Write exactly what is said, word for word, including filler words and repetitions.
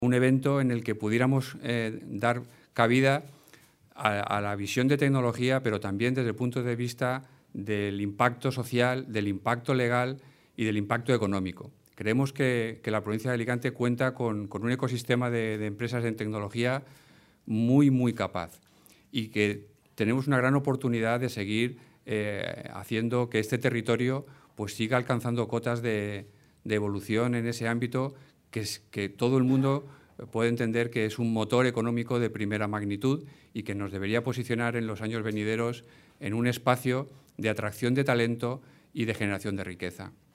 un evento en el que pudiéramos eh, dar cabida a, a la visión de tecnología, pero también desde el punto de vista del impacto social, del impacto legal y del impacto económico. Creemos que, que la provincia de Alicante cuenta con, con un ecosistema de, de empresas en tecnología muy, muy capaz y que tenemos una gran oportunidad de seguir eh, haciendo que este territorio pues, siga alcanzando cotas de, de evolución en ese ámbito que, es, que todo el mundo puede entender que es un motor económico de primera magnitud y que nos debería posicionar en los años venideros en un espacio de atracción de talento y de generación de riqueza.